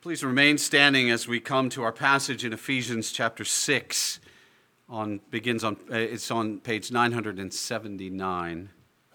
Please remain standing as we come to our passage in Ephesians chapter 6. It's on page 979.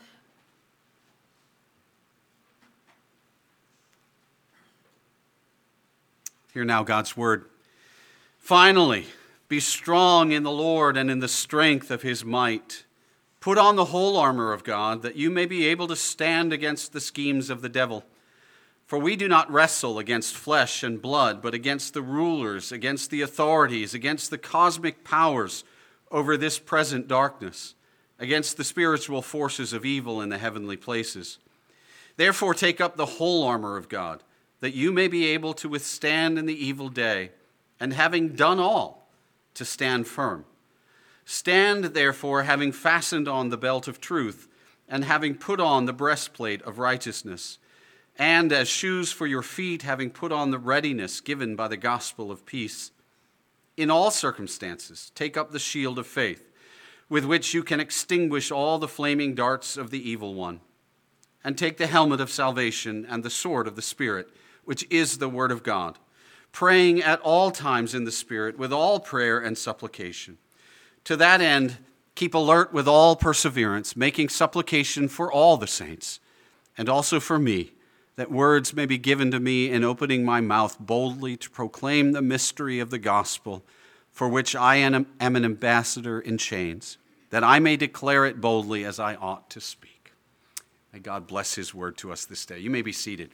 Hear now God's word. Finally, be strong in the Lord and in the strength of his might. Put on the whole armor of God, that you may be able to stand against the schemes of the devil. For we do not wrestle against flesh and blood, but against the rulers, against the authorities, against the cosmic powers over this present darkness, against the spiritual forces of evil in the heavenly places. Therefore take up the whole armor of God, that you may be able to withstand in the evil day, and having done all, to stand firm. Stand therefore, having fastened on the belt of truth, and having put on the breastplate of righteousness, and as shoes for your feet, having put on the readiness given by the gospel of peace. In all circumstances, take up the shield of faith, with which you can extinguish all the flaming darts of the evil one. And take the helmet of salvation and the sword of the Spirit, which is the word of God, praying at all times in the Spirit with all prayer and supplication. To that end, keep alert with all perseverance, making supplication for all the saints, and also for me, that words may be given to me in opening my mouth boldly to proclaim the mystery of the gospel, for which I am an ambassador in chains, that I may declare it boldly as I ought to speak. May God bless his word to us this day. You may be seated.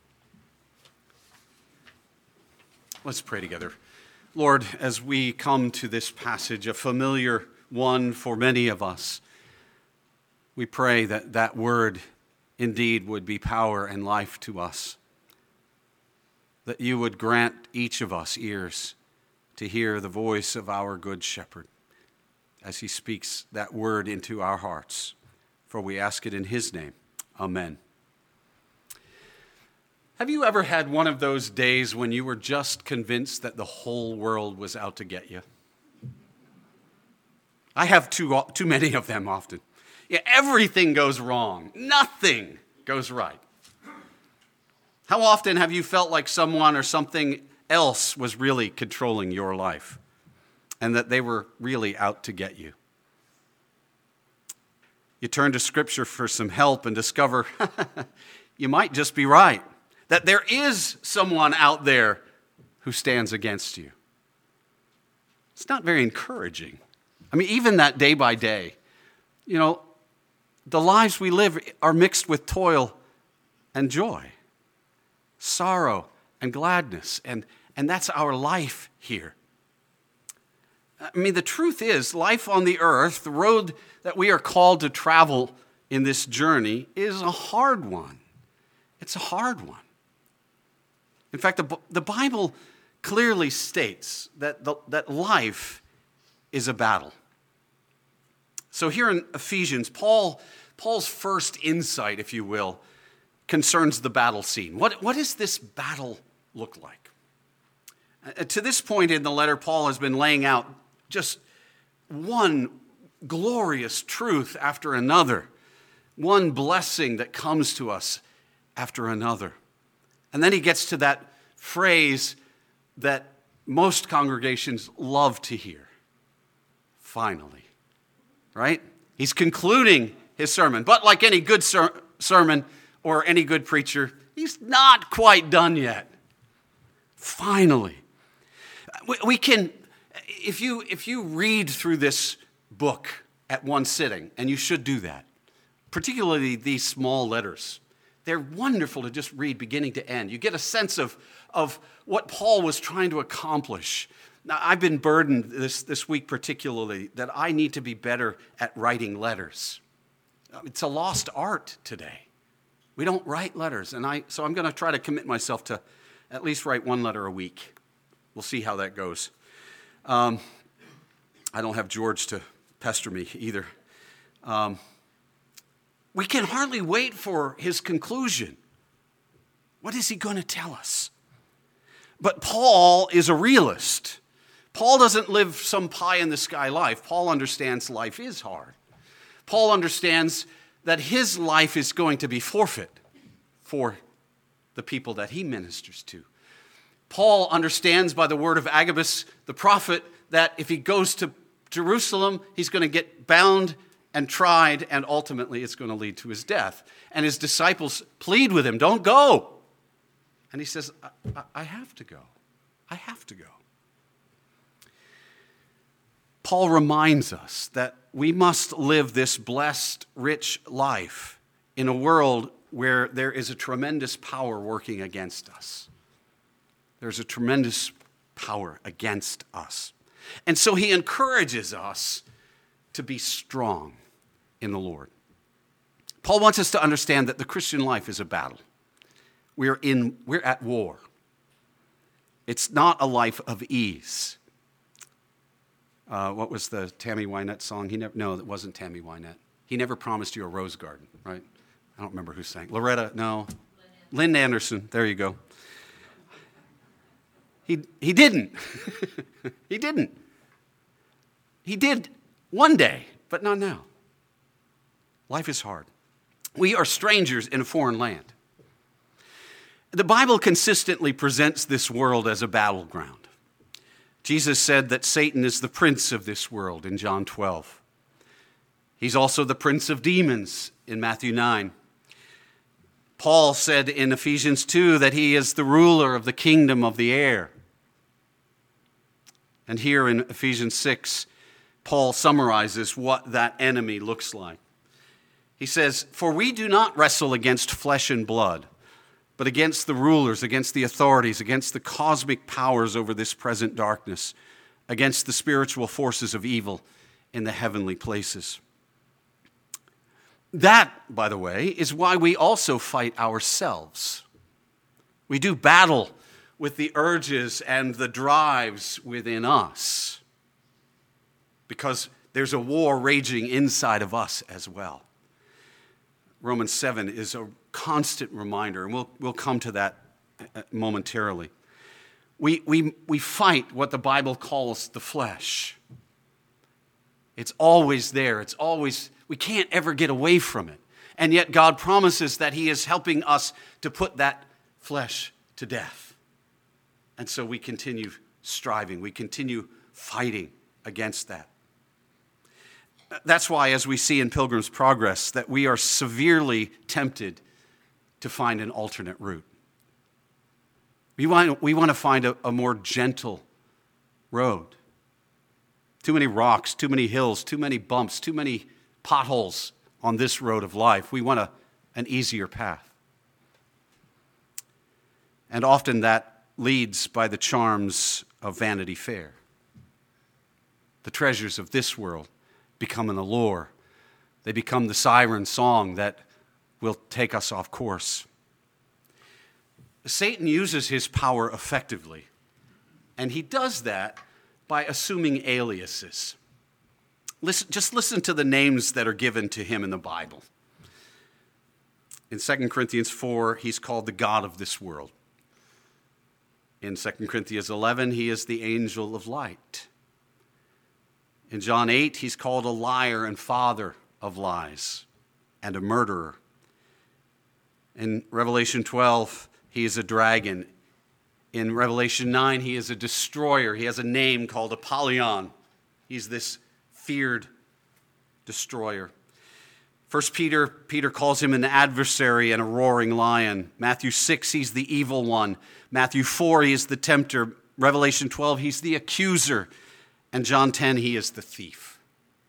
Let's pray together. Lord, as we come to this passage, a familiar one for many of us, we pray that that word indeed would be power and life to us, that you would grant each of us ears to hear the voice of our good shepherd as he speaks that word into our hearts. For we ask it in his name. Amen. Have you ever had one of those days when you were just convinced that the whole world was out to get you? I have too many of them often. Yeah, everything goes wrong. Nothing goes right. How often have you felt like someone or something else was really controlling your life and that they were really out to get you? You turn to Scripture for some help and discover you might just be right, that there is someone out there who stands against you. It's not very encouraging. I mean, even that day by day, the lives we live are mixed with toil and joy, sorrow and gladness, and that's our life here. I mean, the truth is, life on the earth, the road that we are called to travel in this journey, is a hard one. It's a hard one. In fact, the Bible clearly states that life is a battle. So here in Ephesians, Paul's first insight, if you will, concerns the battle scene. What does this battle look like? To this point in the letter, Paul has been laying out just one glorious truth after another, one blessing that comes to us after another. And then he gets to that phrase that most congregations love to hear. Finally. Right? He's concluding his sermon. But like any good sermon or any good preacher, he's not quite done yet. Finally. We can, if you read through this book at one sitting, and you should do that, particularly these small letters, they're wonderful to just read beginning to end. You get a sense of what Paul was trying to accomplish. Now, I've been burdened this week particularly that I need to be better at writing letters. It's a lost art today. We don't write letters, so I'm going to try to commit myself to at least write one letter a week. We'll see how that goes. I don't have George to pester me either. We can hardly wait for his conclusion. What is he going to tell us? But Paul is a realist. Paul doesn't live some pie-in-the-sky life. Paul understands life is hard. Paul understands that his life is going to be forfeit for the people that he ministers to. Paul understands by the word of Agabus, the prophet, that if he goes to Jerusalem, he's going to get bound and tried, and ultimately it's going to lead to his death. And his disciples plead with him, don't go. And he says, I have to go. I have to go. Paul reminds us that we must live this blessed, rich life in a world where there is a tremendous power working against us. There's a tremendous power against us. And so he encourages us to be strong in the Lord. Paul wants us to understand that the Christian life is a battle. We're at war. It's not a life of ease. What was the Tammy Wynette song? No, it wasn't Tammy Wynette. He never promised you a rose garden, right? I don't remember who sang. Loretta, no. Lynn Anderson, there you go. He didn't. He didn't. He did one day, but not now. Life is hard. We are strangers in a foreign land. The Bible consistently presents this world as a battleground. Jesus said that Satan is the prince of this world in John 12. He's also the prince of demons in Matthew 9. Paul said in Ephesians 2 that he is the ruler of the kingdom of the air. And here in Ephesians 6, Paul summarizes what that enemy looks like. He says, "For we do not wrestle against flesh and blood, but against the rulers, against the authorities, against the cosmic powers over this present darkness, against the spiritual forces of evil in the heavenly places." That, by the way, is why we also fight ourselves. We do battle with the urges and the drives within us, because there's a war raging inside of us as well. Romans 7 is a constant reminder, and we'll come to that momentarily. We fight what the Bible calls the flesh. It's always there. We can't ever get away from it. And yet God promises that he is helping us to put that flesh to death. And so we continue striving. We continue fighting against that. That's why, as we see in Pilgrim's Progress, that we are severely tempted to find an alternate route. We want to find a more gentle road. Too many rocks, too many hills, too many bumps, too many potholes on this road of life. We want an easier path. And often that leads by the charms of Vanity Fair. The treasures of this world become an allure. They become the siren song that will take us off course. Satan uses his power effectively, and he does that by assuming aliases. Just listen to the names that are given to him in the Bible. In 2 Corinthians 4, he's called the God of this world. In 2 Corinthians 11, he is the angel of light. In John 8, he's called a liar and father of lies and a murderer. In Revelation 12, he is a dragon. In Revelation 9, he is a destroyer. He has a name called Apollyon. He's this feared destroyer. 1 Peter calls him an adversary and a roaring lion. Matthew 6, he's the evil one. Matthew 4, he is the tempter. Revelation 12, he's the accuser. And John 10, he is the thief.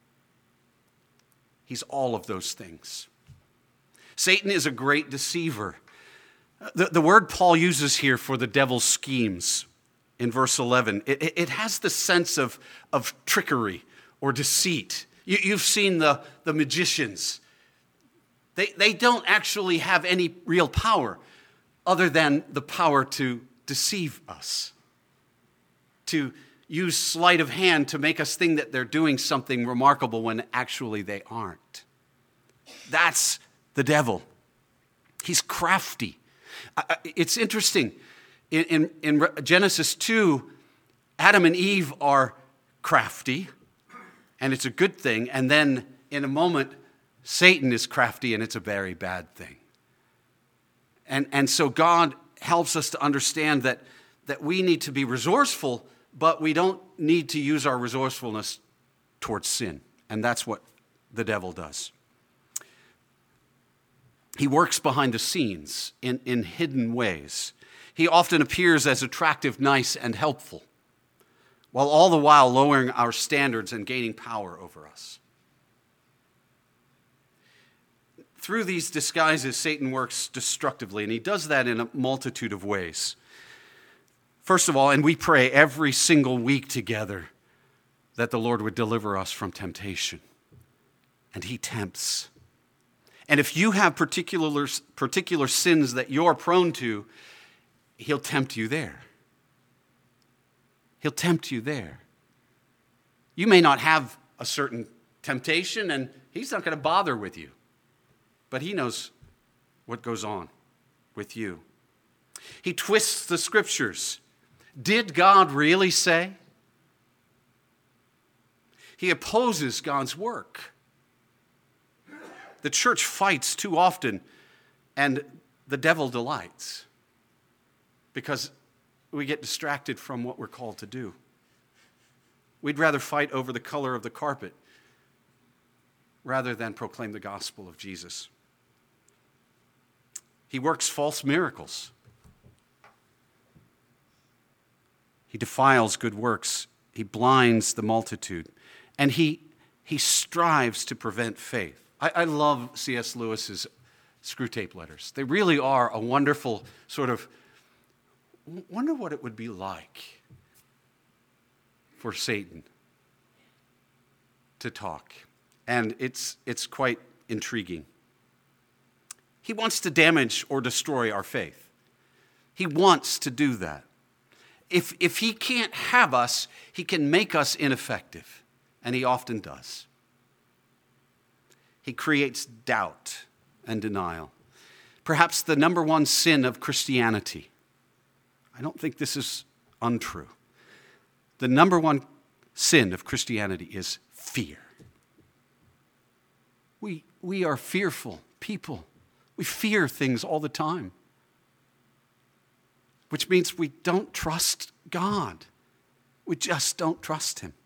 He's all of those things. Satan is a great deceiver. The word Paul uses here for the devil's schemes in verse 11, it has the sense of trickery or deceit. You've seen the magicians. They don't actually have any real power other than the power to deceive us, to use sleight of hand to make us think that they're doing something remarkable when actually they aren't. That's the devil. He's crafty. It's interesting. In Genesis 2, Adam and Eve are crafty, and it's a good thing. And then in a moment, Satan is crafty, and it's a very bad thing. And so God helps us to understand that that we need to be resourceful, but we don't need to use our resourcefulness towards sin. And that's what the devil does. He works behind the scenes in hidden ways. He often appears as attractive, nice, and helpful, while all the while lowering our standards and gaining power over us. Through these disguises, Satan works destructively, and he does that in a multitude of ways. First of all, and we pray every single week together that the Lord would deliver us from temptation. And he tempts. And if you have particular sins that you're prone to, he'll tempt you there. He'll tempt you there. You may not have a certain temptation, and he's not going to bother with you. But he knows what goes on with you. He twists the scriptures. Did God really say? He opposes God's work. The church fights too often, and the devil delights because we get distracted from what we're called to do. We'd rather fight over the color of the carpet rather than proclaim the gospel of Jesus. He works false miracles. He defiles good works. He blinds the multitude. And he strives to prevent faith. I love C.S. Lewis's Screwtape Letters. They really are a wonderful sort of, wonder what it would be like for Satan to talk. And it's quite intriguing. He wants to damage or destroy our faith. He wants to do that. If he can't have us, he can make us ineffective. And he often does. He creates doubt and denial. Perhaps the number one sin of Christianity. I don't think this is untrue. The number one sin of Christianity is fear. We are fearful people. We fear things all the time. Which means we don't trust God. We just don't trust him.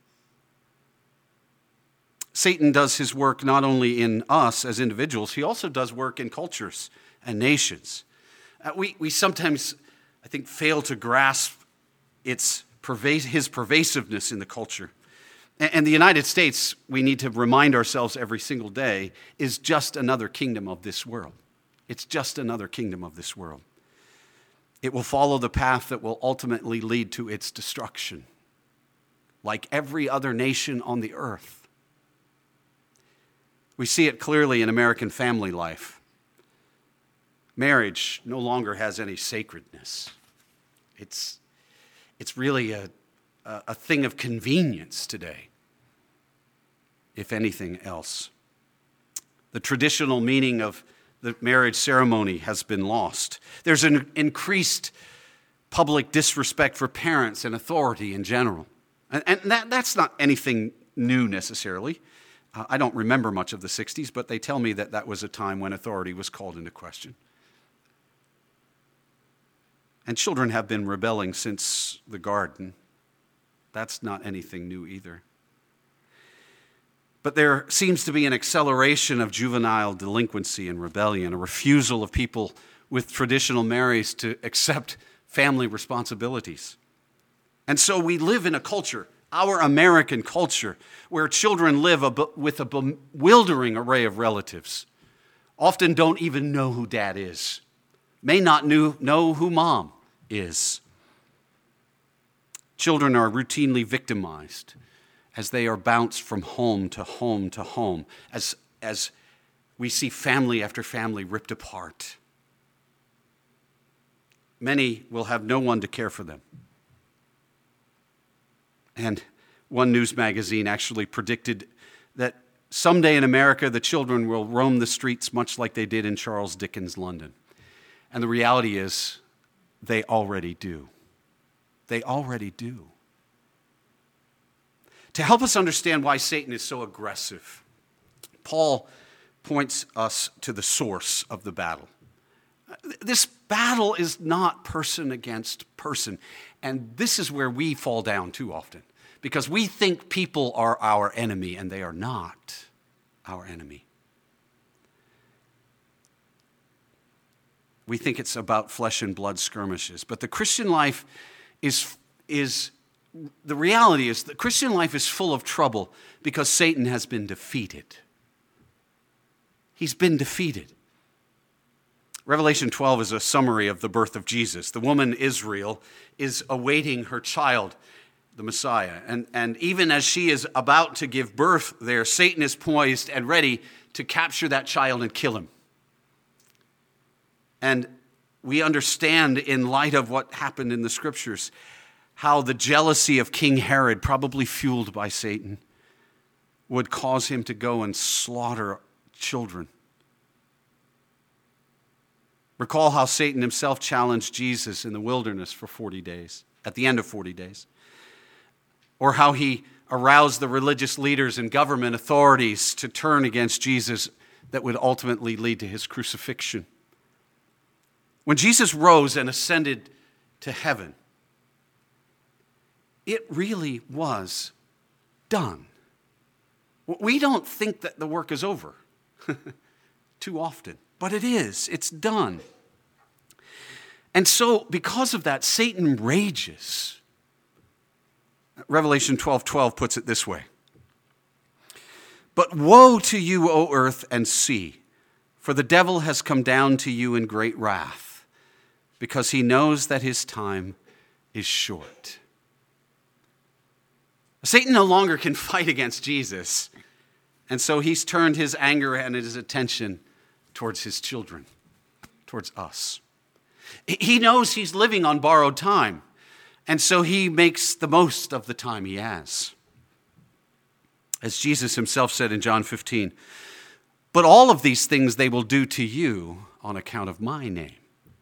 Satan does his work not only in us as individuals, he also does work in cultures and nations. We sometimes, I think, fail to grasp his pervasiveness in the culture. And the United States, we need to remind ourselves every single day, is just another kingdom of this world. It's just another kingdom of this world. It will follow the path that will ultimately lead to its destruction, like every other nation on the earth. We see it clearly in American family life. Marriage no longer has any sacredness. It's really a thing of convenience today, if anything else. The traditional meaning of the marriage ceremony has been lost. There's an increased public disrespect for parents and authority in general. And that's not anything new necessarily. I don't remember much of the 60s, but they tell me that that was a time when authority was called into question. And children have been rebelling since the garden. That's not anything new either. But there seems to be an acceleration of juvenile delinquency and rebellion, a refusal of people with traditional marriage to accept family responsibilities. And so we live in a culture, our American culture, where children live with a bewildering array of relatives, often don't even know who dad is, may not know who mom is. Children are routinely victimized as they are bounced from home to home to home, as we see family after family ripped apart. Many will have no one to care for them. And one news magazine actually predicted that someday in America, the children will roam the streets much like they did in Charles Dickens' London. And the reality is, they already do. They already do. To help us understand why Satan is so aggressive, Paul points us to the source of the battle. This battle is not person against person. And this is where we fall down too often, because we think people are our enemy, and they are not our enemy. We think it's about flesh and blood skirmishes. But the Christian life the reality is the Christian life is full of trouble because Satan has been defeated. He's been defeated. Revelation 12 is a summary of the birth of Jesus. The woman Israel is awaiting her child, the Messiah. And even as she is about to give birth there, Satan is poised and ready to capture that child and kill him. And we understand, in light of what happened in the scriptures, how the jealousy of King Herod, probably fueled by Satan, would cause him to go and slaughter children. Recall how Satan himself challenged Jesus in the wilderness for 40 days, at the end of 40 days. Or how he aroused the religious leaders and government authorities to turn against Jesus that would ultimately lead to his crucifixion. When Jesus rose and ascended to heaven, it really was done. We don't think that the work is over too often, but it is. It's done. And so, because of that, Satan rages. Revelation 12:12 puts it this way. But woe to you, O earth and sea, for the devil has come down to you in great wrath, because he knows that his time is short. Satan no longer can fight against Jesus, and so he's turned his anger and his attention towards his children, towards us. He knows he's living on borrowed time, and so he makes the most of the time he has. As Jesus himself said in John 15, but all of these things they will do to you on account of my name.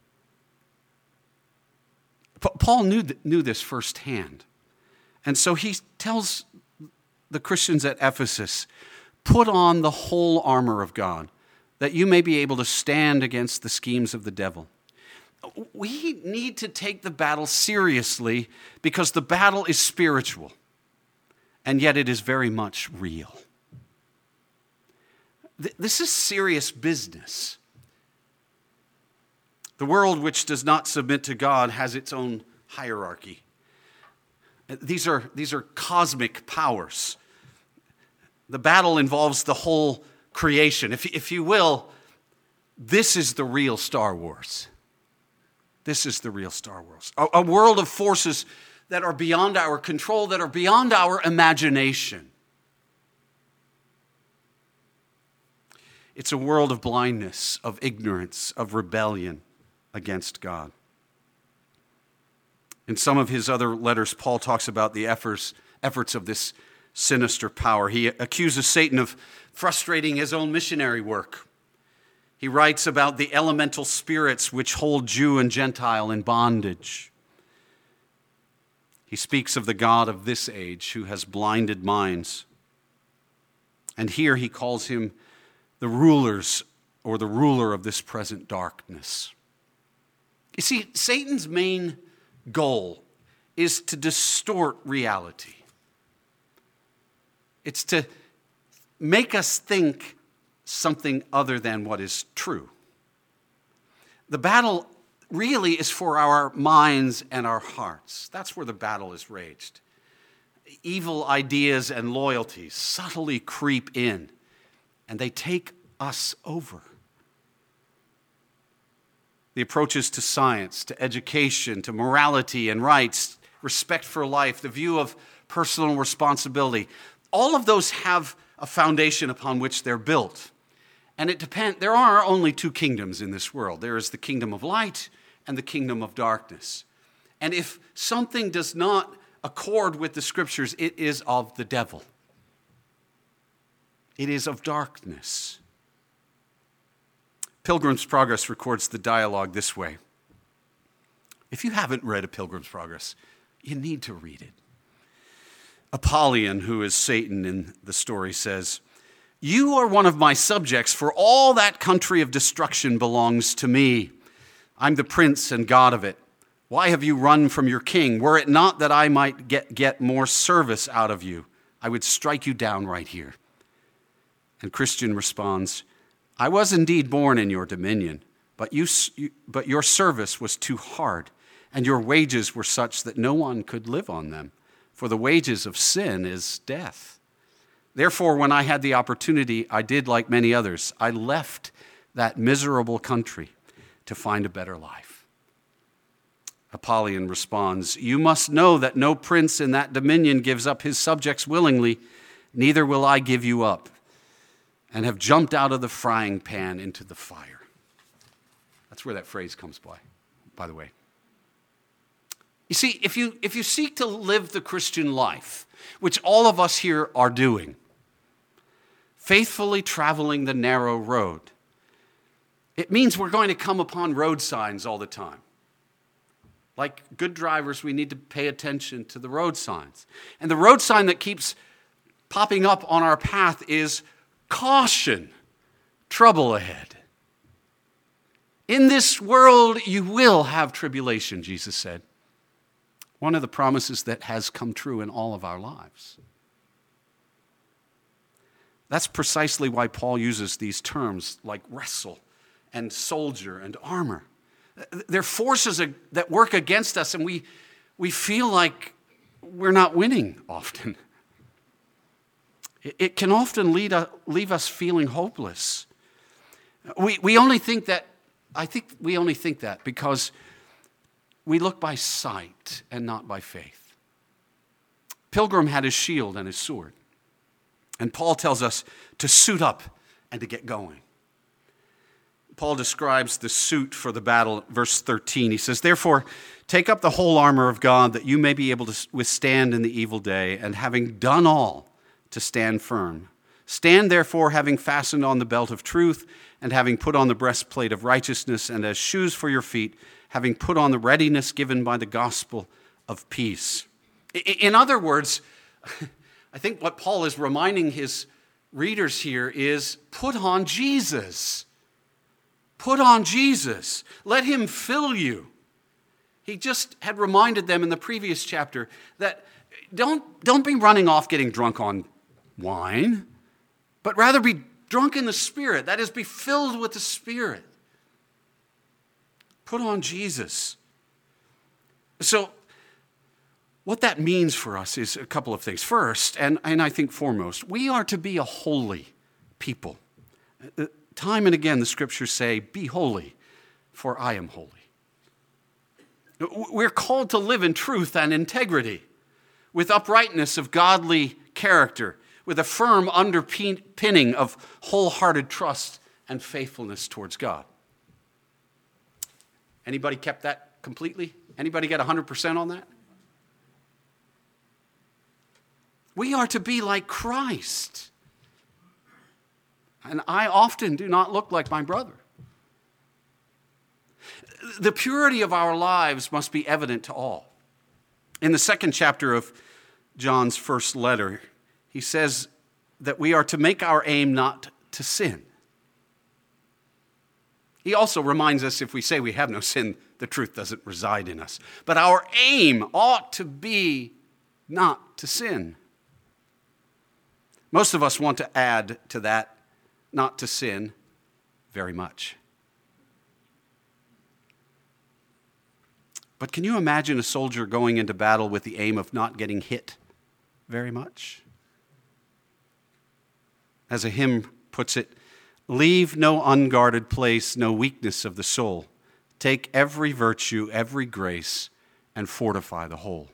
Paul knew this firsthand. And so he tells the Christians at Ephesus, put on the whole armor of God, that you may be able to stand against the schemes of the devil. We need to take the battle seriously because the battle is spiritual, and yet it is very much real. This is serious business. The world which does not submit to God has its own hierarchy. These are cosmic powers. The battle involves the whole creation. If you will, this is the real Star Wars. This is the real Star Wars. A world of forces that are beyond our control, that are beyond our imagination. It's a world of blindness, of ignorance, of rebellion against God. In some of his other letters, Paul talks about the efforts of this sinister power. He accuses Satan of frustrating his own missionary work. He writes about the elemental spirits which hold Jew and Gentile in bondage. He speaks of the God of this age who has blinded minds. And here he calls him the rulers or the ruler of this present darkness. You see, Satan's main goal is to distort reality. It's to make us think something other than what is true. The battle really is for our minds and our hearts. That's where the battle is raged. Evil ideas and loyalties subtly creep in, and they take us over. The approaches to science, to education, to morality and rights, respect for life, the view of personal responsibility, all of those have a foundation upon which they're built. And there are only two kingdoms in this world. There is the kingdom of light and the kingdom of darkness. And if something does not accord with the scriptures, it is of the devil. It is of darkness. Pilgrim's Progress records the dialogue this way. If you haven't read A Pilgrim's Progress, you need to read it. Apollyon, who is Satan in the story, says, "You are one of my subjects, for all that country of destruction belongs to me. I'm the prince and god of it. Why have you run from your king? Were it not that I might get more service out of you, I would strike you down right here." And Christian responds, "I was indeed born in your dominion, but your service was too hard, and your wages were such that no one could live on them. For the wages of sin is death. Therefore, when I had the opportunity, I did like many others. I left that miserable country to find a better life." Apollyon responds, "You must know that no prince in that dominion gives up his subjects willingly, neither will I give you up," and have jumped out of the frying pan into the fire. That's where that phrase comes by the way. You see, if you seek to live the Christian life, which all of us here are doing, faithfully traveling the narrow road, it means we're going to come upon road signs all the time. Like good drivers, we need to pay attention to the road signs. And the road sign that keeps popping up on our path is caution, trouble ahead. In this world you will have tribulation, Jesus said. One of the promises that has come true in all of our lives. That's precisely why Paul uses these terms like wrestle and soldier and armor. They're forces that work against us, and we feel like we're not winning often. It can often leave us feeling hopeless. We only think that, I think we only think that because we look by sight and not by faith. Pilgrim had his shield and his sword. And Paul tells us to suit up and to get going. Paul describes the suit for the battle, verse 13. He says, "Therefore, take up the whole armor of God, that you may be able to withstand in the evil day, and having done all, to stand firm. Stand therefore, having fastened on the belt of truth, and having put on the breastplate of righteousness, and as shoes for your feet, having put on the readiness given by the gospel of peace." In other words, I think what Paul is reminding his readers here is put on Jesus. Put on Jesus. Let him fill you. He just had reminded them in the previous chapter that don't be running off getting drunk on wine, but rather be drunk in the Spirit. That is, be filled with the Spirit. Put on Jesus. So, what that means for us is a couple of things. First, and I think foremost, we are to be a holy people. Time and again, the scriptures say, "Be holy, for I am holy." We're called to live in truth and integrity, with uprightness of godly character, with a firm underpinning of wholehearted trust and faithfulness towards God. Anybody kept that completely? Anybody get 100% on that? We are to be like Christ. And I often do not look like my brother. The purity of our lives must be evident to all. In the second chapter of John's first letter, he says that we are to make our aim not to sin. He also reminds us if we say we have no sin, the truth doesn't reside in us. But our aim ought to be not to sin. Most of us want to add to that, not to sin, very much. But can you imagine a soldier going into battle with the aim of not getting hit very much? As a hymn puts it, "Leave no unguarded place, no weakness of the soul. Take every virtue, every grace, and fortify the whole."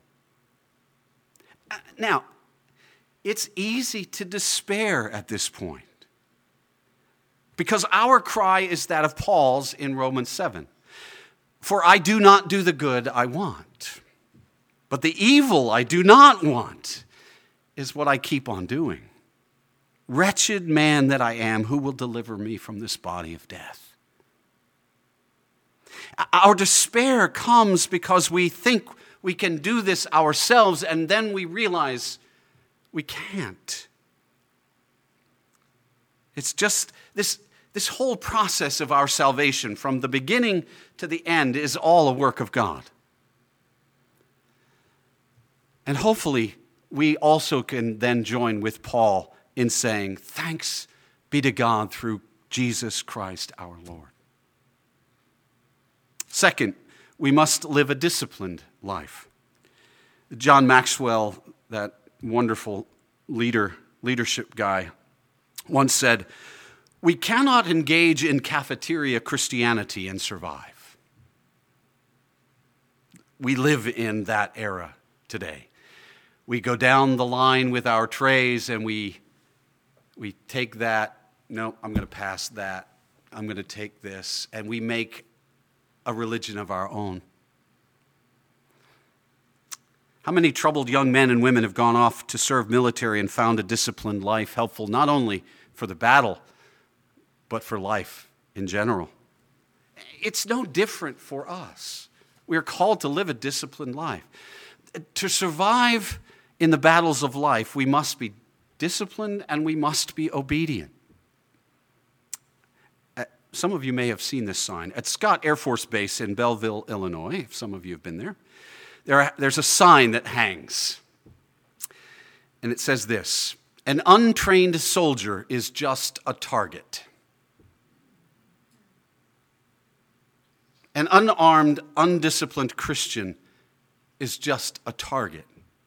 Now, it's easy to despair at this point, because our cry is that of Paul's in Romans 7. "For I do not do the good I want, but the evil I do not want is what I keep on doing. Wretched man that I am, who will deliver me from this body of death?" Our despair comes because we think we can do this ourselves, and then we realize we can't. It's just this whole process of our salvation, from the beginning to the end, is all a work of God. And hopefully, we also can then join with Paul in saying, thanks be to God through Jesus Christ our Lord. Second, we must live a disciplined life. John Maxwell, that wonderful leadership guy, once said, "We cannot engage in cafeteria Christianity and survive." We live in that era today. We go down the line with our trays and we take that, no, I'm going to pass that, I'm going to take this, and we make a religion of our own. How many troubled young men and women have gone off to serve military and found a disciplined life helpful not only for the battle, but for life in general? It's no different for us. We are called to live a disciplined life. To survive in the battles of life, we must be disciplined and we must be obedient. Some of you may have seen this sign. At Scott Air Force Base in Belleville, Illinois, if some of you have been there, there's a sign that hangs. And it says this: "An untrained soldier is just a target. An unarmed, undisciplined Christian is just a target."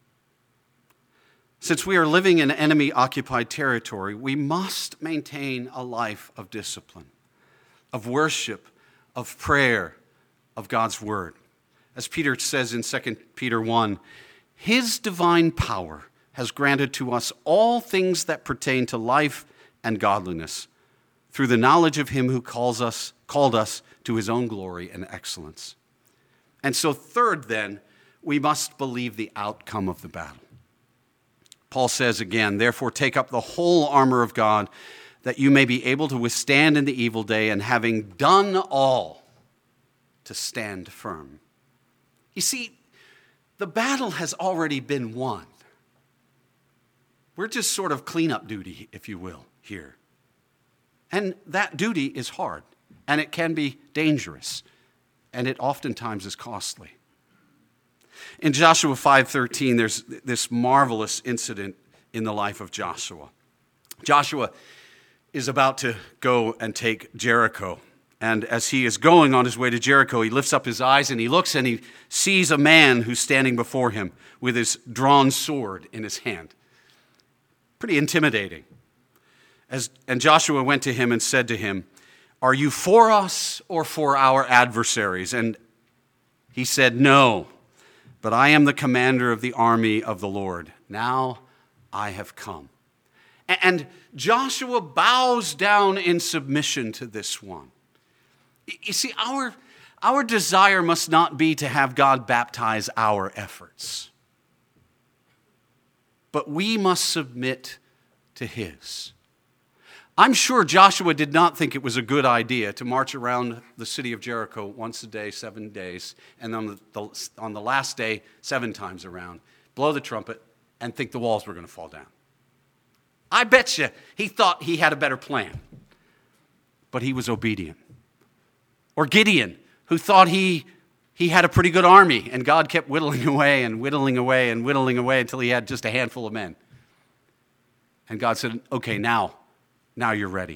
Since we are living in enemy-occupied territory, we must maintain a life of discipline, of worship, of prayer, of God's word. As Peter says in 2 Peter 1, "His divine power has granted to us all things that pertain to life and godliness, through the knowledge of him who called us to his own glory and excellence." And so third then, we must believe the outcome of the battle. Paul says again, "Therefore take up the whole armor of God, that you may be able to withstand in the evil day, and having done all, to stand firm." You see, the battle has already been won. We're just sort of cleanup duty, if you will, here. And that duty is hard, and it can be dangerous, and it oftentimes is costly. In Joshua 5:13, there's this marvelous incident in the life of Joshua. Joshua is about to go and take Jericho. And as he is going on his way to Jericho, he lifts up his eyes and he looks and he sees a man who's standing before him with his drawn sword in his hand. Pretty intimidating. And Joshua went to him and said to him, "Are you for us or for our adversaries?" And he said, "No, but I am the commander of the army of the Lord. Now I have come." And Joshua bows down in submission to this one. You see, our desire must not be to have God baptize our efforts, but we must submit to his. I'm sure Joshua did not think it was a good idea to march around the city of Jericho once a day, 7 days, and on the last day, 7 times around, blow the trumpet, and think the walls were going to fall down. I bet you he thought he had a better plan, but he was obedient. Or Gideon, who thought he had a pretty good army, and God kept whittling away and whittling away and whittling away until he had just a handful of men. And God said, "Okay, now you're ready."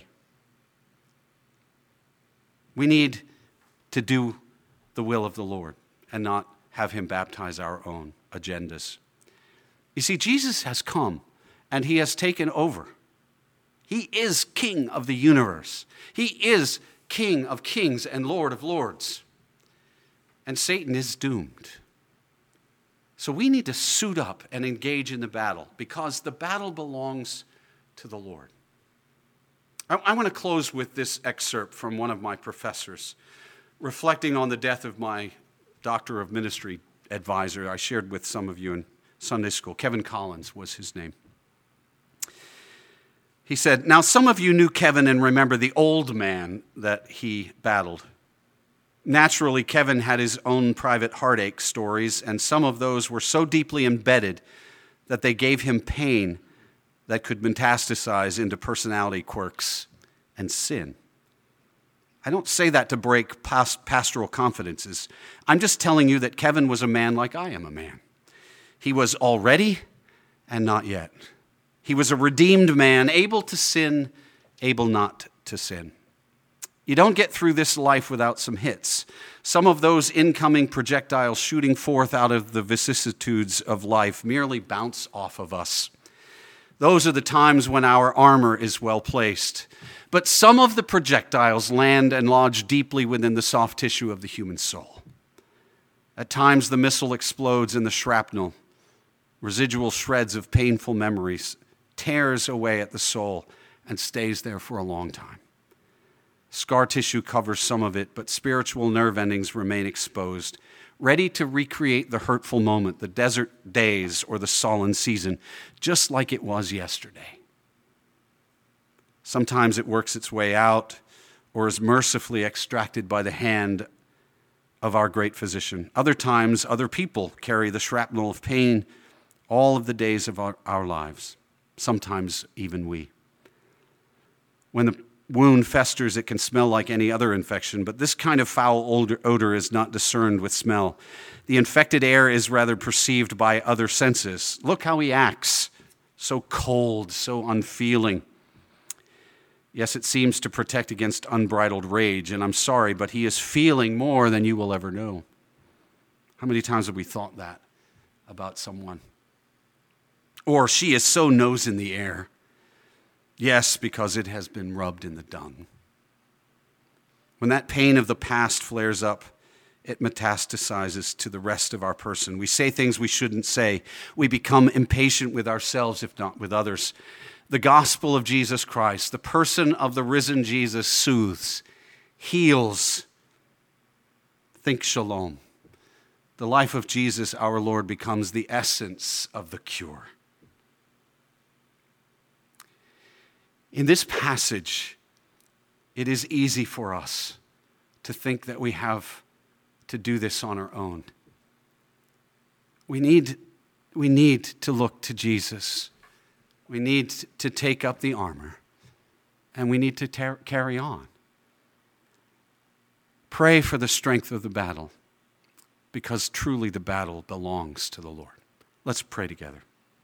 We need to do the will of the Lord and not have him baptize our own agendas. You see, Jesus has come and he has taken over. He is King of the universe. He is King of kings and Lord of lords. And Satan is doomed. So we need to suit up and engage in the battle because the battle belongs to the Lord. I want to close with this excerpt from one of my professors, reflecting on the death of my Doctor of Ministry advisor I shared with some of you in Sunday school. Kevin Collins was his name. He said, "Now some of you knew Kevin and remember the old man that he battled. Naturally, Kevin had his own private heartache stories, and some of those were so deeply embedded that they gave him pain that could metastasize into personality quirks and sin. I don't say that to break pastoral confidences. I'm just telling you that Kevin was a man like I am a man. He was already and not yet. He was a redeemed man, able to sin, able not to sin. You don't get through this life without some hits. Some of those incoming projectiles shooting forth out of the vicissitudes of life merely bounce off of us. Those are the times when our armor is well placed. But some of the projectiles land and lodge deeply within the soft tissue of the human soul. At times, the missile explodes in the shrapnel. Residual shreds of painful memories tears away at the soul and stays there for a long time. Scar tissue covers some of it, but spiritual nerve endings remain exposed, ready to recreate the hurtful moment, the desert days, or the sullen season, just like it was yesterday. Sometimes it works its way out or is mercifully extracted by the hand of our great physician. Other times, other people carry the shrapnel of pain all of the days of our lives, sometimes even we. When the wound festers, it can smell like any other infection, but this kind of foul odor is not discerned with smell. The infected air is rather perceived by other senses. Look how he acts, so cold, so unfeeling. Yes, it seems to protect against unbridled rage, and I'm sorry, but he is feeling more than you will ever know. How many times have we thought that about someone? Or she is so nose in the air. Yes, because it has been rubbed in the dung. When that pain of the past flares up, it metastasizes to the rest of our person. We say things we shouldn't say. We become impatient with ourselves, if not with others. The gospel of Jesus Christ, the person of the risen Jesus, soothes, heals. Think shalom. The life of Jesus, our Lord, becomes the essence of the cure. In this passage, it is easy for us to think that we have to do this on our own. We need to look to Jesus. We need to take up the armor, and we need to carry on. Pray for the strength of the battle, because truly the battle belongs to the Lord. Let's pray together.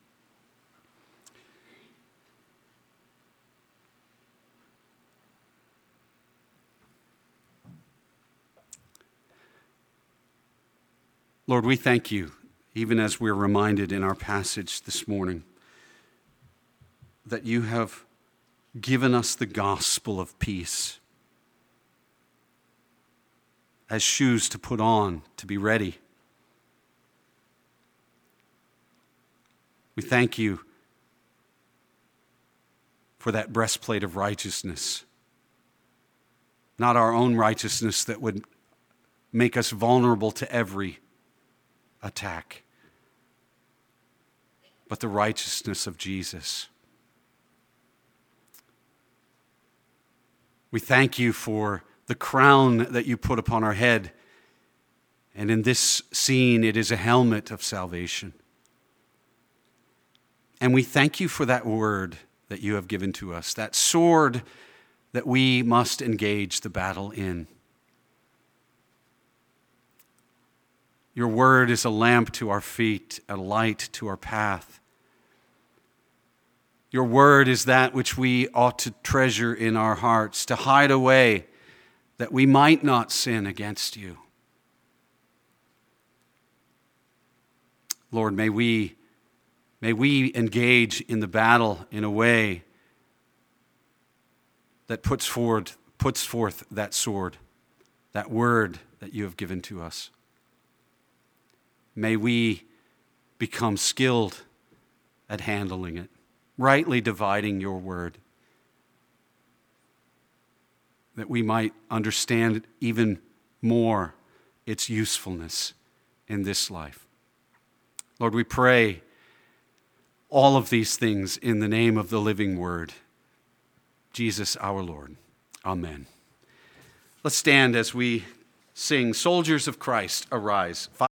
Lord, we thank you, even as we're reminded in our passage this morning, that you have given us the gospel of peace as shoes to put on, to be ready. We thank you for that breastplate of righteousness, not our own righteousness that would make us vulnerable to every attack, but the righteousness of Jesus. We thank you for the crown that you put upon our head, and in this scene it is a helmet of salvation. And we thank you for that word that you have given to us, that sword that we must engage the battle in. Your word is a lamp to our feet, a light to our path. Your word is that which we ought to treasure in our hearts, to hide away that we might not sin against you. Lord, may we engage in the battle in a way that puts forth that sword, that word that you have given to us. May we become skilled at handling it, rightly dividing your word, that we might understand even more its usefulness in this life. Lord, we pray all of these things in the name of the living word, Jesus our Lord. Amen. Let's stand as we sing, Soldiers of Christ, Arise.